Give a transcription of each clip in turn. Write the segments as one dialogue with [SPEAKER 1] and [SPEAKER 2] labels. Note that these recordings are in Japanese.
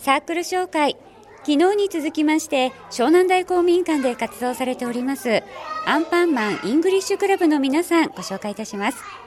[SPEAKER 1] サークル紹介、昨日に続きまして湘南台公民館で活動されておりますアンパンマンイングリッシュクラブの皆さん、ご紹介いたします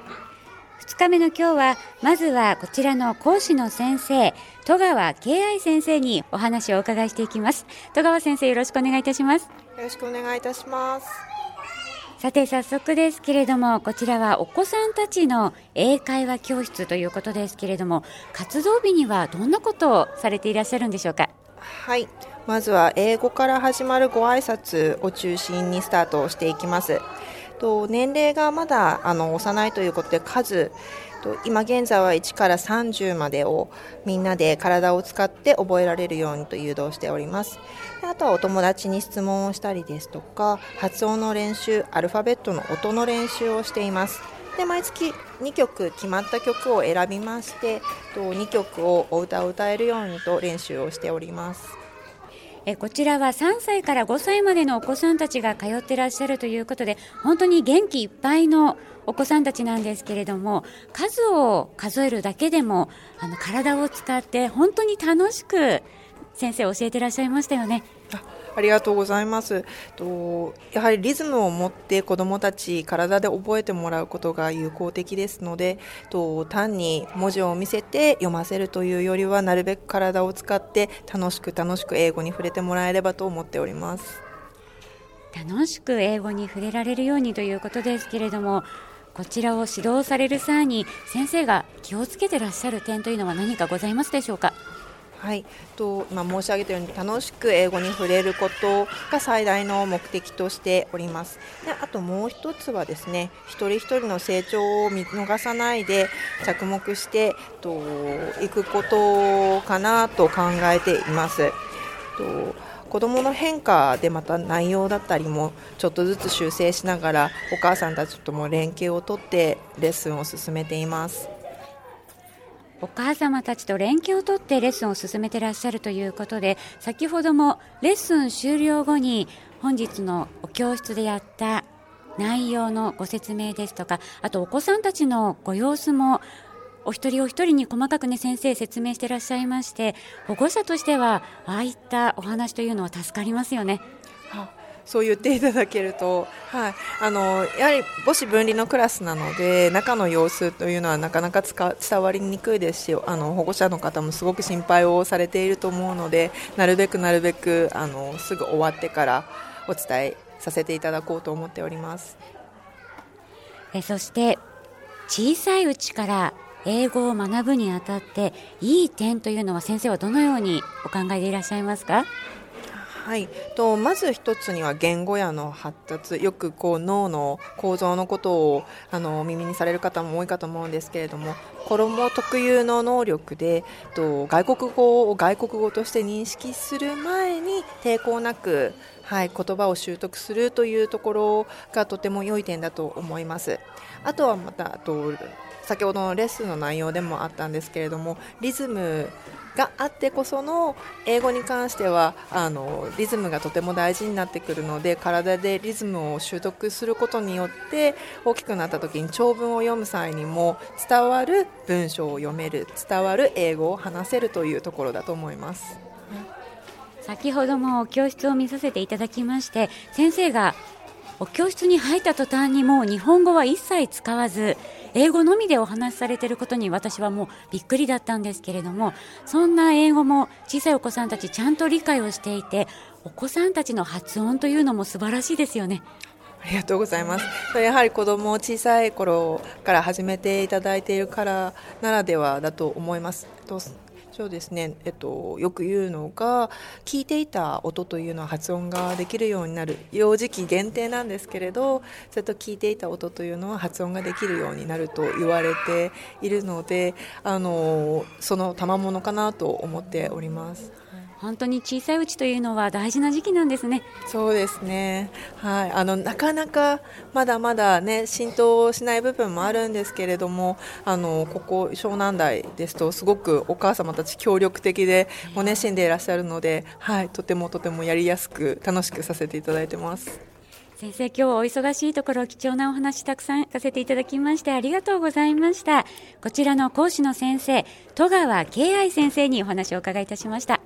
[SPEAKER 1] 。2日目の今日はまずはこちらの講師の先生、戸川敬愛先生にお話をお伺いしていきます。戸川先生、よろしくお願いいたします。
[SPEAKER 2] よろしくお願いいたします。
[SPEAKER 1] さて早速ですけれども、こちらはお子さんたちの英会話教室ということですけれども、活動日にはどんなことをされていらっしゃるんでしょうか。
[SPEAKER 2] はい、まずは英語から始まるご挨拶を中心にスタートしていきます。年齢がまだ幼いということで、今現在は1から30までをみんなで体を使って覚えられるようにと誘導しております。で、あとはお友達に質問をしたりですとか、発音の練習、アルファベットの音の練習をしています。で、毎月2曲決まった曲を選びまして、2曲をお歌を歌えるようにと練習をしております。
[SPEAKER 1] こちらは3歳から5歳までのお子さんたちが通ってらっしゃるということで、本当に元気いっぱいのお子さんたちなんですけれども、数を数えるだけでも体を使って本当に楽しく先生教えてらっしゃいましたよね。
[SPEAKER 2] ありがとうございます。やはりリズムを持って子どもたち体で覚えてもらうことが有効的ですので、単に文字を見せて読ませるというよりは、なるべく体を使って楽しく英語に触れてもらえればと思っております。
[SPEAKER 1] 楽しく英語に触れられるようにということですけれども、こちらを指導される際に先生が気をつけてらっしゃる点というのは何かございますでしょうか。
[SPEAKER 2] はい、今申し上げたように楽しく英語に触れることが最大の目的としております。で、あともう一つはですね、一人一人の成長を見逃さないで着目していくことかなと考えています。子どもの変化でまた内容だったりもちょっとずつ修正しながら、お母さんたちとも連携をとってレッスンを進めています。
[SPEAKER 1] お母様たちと連携をとってレッスンを進めていらっしゃるということで、先ほどもレッスン終了後に本日のお教室でやった内容のご説明ですとか、あとお子さんたちのご様子もお一人お一人に細かくね、先生説明していらっしゃいまして、保護者としてはああいったお話というのは助かりますよね。
[SPEAKER 2] そう言っていただけると、やはり母子分離のクラスなので、中の様子というのはなかなか伝わりにくいですし、保護者の方もすごく心配をされていると思うので、なるべくすぐ終わってからお伝えさせていただこうと思っております。
[SPEAKER 1] そして小さいうちから英語を学ぶにあたっていい点というのは先生はどのようにお考えでいらっしゃいますか。
[SPEAKER 2] はい、まず一つには言語野の発達、よく脳の構造のことを耳にされる方も多いかと思うんですけれども、子ども特有の能力で外国語を外国語として認識する前に抵抗なく、言葉を習得するというところがとても良い点だと思います。あとはまた先ほどのレッスンの内容でもあったんですけれども、リズムがあってこその英語に関してはリズムがとても大事になってくるので、体でリズムを習得することによって大きくなった時に長文を読む際にも伝わる文章を読める、伝わる英語を話せるというところだと思います。
[SPEAKER 1] 先ほども教室を見させていただきまして、先生がお教室に入った途端にもう日本語は一切使わず英語のみでお話しされていることに私はもうびっくりだったんですけれども、そんな英語も小さいお子さんたちちゃんと理解をしていて、お子さんたちの発音というのも素晴らしいですよね。
[SPEAKER 2] ありがとうございます。やはり子どもを小さい頃から始めていただいているからならではだと思います。そうですね、よく言うのが、聞いていた音というのは発音ができるようになる、幼児期限定なんですけれど、それと聞いていた音というのは発音ができるようになると言われているので、その賜物かなと思っております。
[SPEAKER 1] 本当に小さいうちというのは大事な時期なんですね。
[SPEAKER 2] そうですね、なかなかまだまだね浸透しない部分もあるんですけれども、ここ湘南台ですとすごくお母様たち協力的でご熱心でいらっしゃるので、とてもやりやすく楽しくさせていただいてます。
[SPEAKER 1] 先生、今日はお忙しいところ貴重なお話たくさんさせていただきましてありがとうございました。こちらの講師の先生、戸川敬愛先生にお話を伺いいたしました。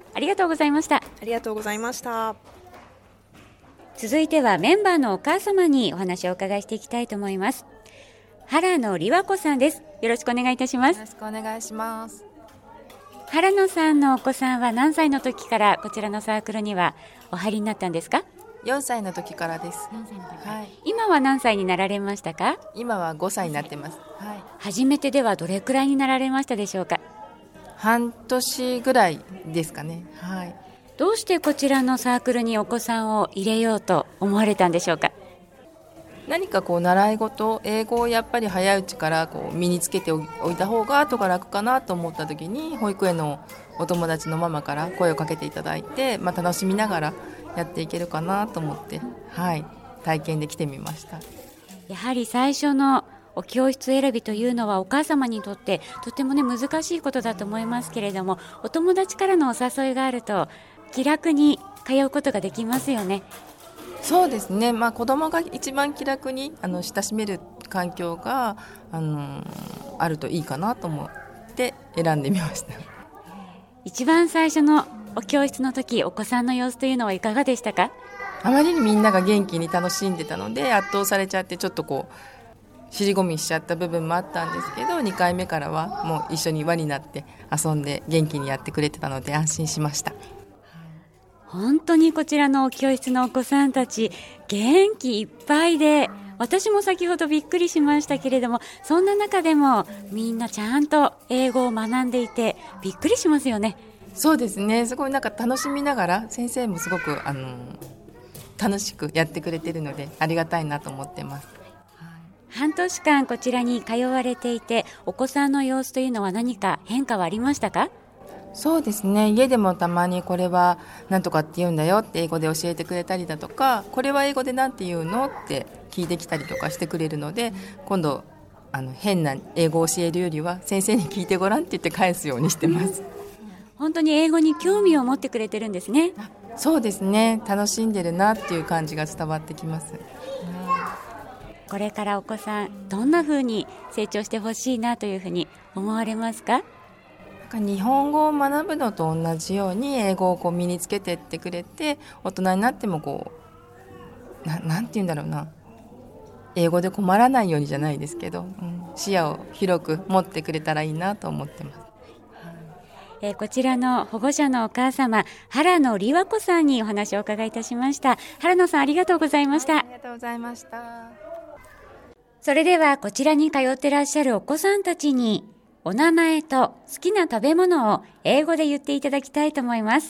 [SPEAKER 1] ありがとうございました。
[SPEAKER 2] ありがとうございました。
[SPEAKER 1] 続いてはメンバーのお母様にお話をお伺いしていきたいと思います。原野里和子さんです。よろしくお願いいたします。
[SPEAKER 3] よろしくお願いします。
[SPEAKER 1] 原野さんのお子さんは何歳の時からこちらのサークルにはお入りになったんですか
[SPEAKER 3] 4歳の時からです。
[SPEAKER 1] はい、今は何歳になられましたか？
[SPEAKER 3] 今は5歳になってます。はい、
[SPEAKER 1] 初めてではどれくらいになられましたでしょうか？
[SPEAKER 3] 半年ぐらいですかね。はい、
[SPEAKER 1] どうしてこちらのサークルにお子さんを入れようと思われたんでしょうか？
[SPEAKER 3] 何かこう習い事、英語をやっぱり早いうちからこう身につけておいた方が後が楽かなと思った時に、保育園のお友達のママから声をかけていただいて、楽しみながらやっていけるかなと思って、はい、体験で来てみました。
[SPEAKER 1] やはり最初のお教室選びというのはお母様にとってとてもね難しいことだと思いますけれども、お友達からのお誘いがあると気楽に通うことができますよね。
[SPEAKER 3] そうですね、子供が一番気楽に親しめる環境があるといいかなと思って選んでみました。
[SPEAKER 1] 一番最初のお教室の時、お子さんの様子というのはいかがでしたか？
[SPEAKER 3] あまりにみんなが元気に楽しんでたので圧倒されちゃって、ちょっとこう尻込みしちゃった部分もあったんですけど、2回目からはもう一緒に輪になって遊んで元気にやってくれてたので安心しました。
[SPEAKER 1] 本当にこちらのお教室のお子さんたち元気いっぱいで、私も先ほどびっくりしましたけれども、そんな中でもみんなちゃんと英語を学んでいてびっくりしますよね。
[SPEAKER 3] そうですね、すごい楽しみながら、先生もすごく楽しくやってくれてるのでありがたいなと思ってます。
[SPEAKER 1] 半年間こちらに通われていて、お子さんの様子というのは何か変化はありましたか？
[SPEAKER 3] そうですね、家でもたまにこれはなんとかって言うんだよって英語で教えてくれたりだとか、これは英語でなんて言うのって聞いてきたりとかしてくれるので、今度変な英語を教えるよりは先生に聞いてごらんって言って返すようにしてます。
[SPEAKER 1] 本当に英語に興味を持ってくれてるんですね。
[SPEAKER 3] そうですね、楽しんでるなっていう感じが伝わってきます。
[SPEAKER 1] これからお子さんどんな風に成長してほしいなというふうに思われますか？
[SPEAKER 3] 日本語を学ぶのと同じように英語をこう身につけていってくれて、大人になってもこうなんて言うんだろうな、英語で困らないようにじゃないですけど、視野を広く持ってくれたらいいなと思ってます。
[SPEAKER 1] こちらの保護者のお母様、原野里和子さんにお話をお伺いいたしました。原野さん、ありがとうございました。
[SPEAKER 3] ありがとうございました。
[SPEAKER 1] それではこちらに通ってらっしゃるお子さんたちにお名前と好きな食べ物を英語で言っていただきたいと思います。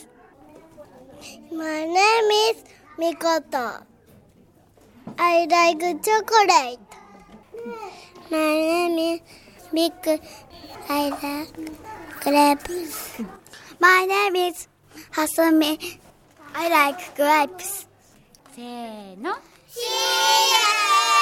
[SPEAKER 4] My name is Mikoto. I like chocolate. My name is Miku. I like grapes. My name is Hasumi. I like grapes.
[SPEAKER 1] せーの。
[SPEAKER 4] See ya!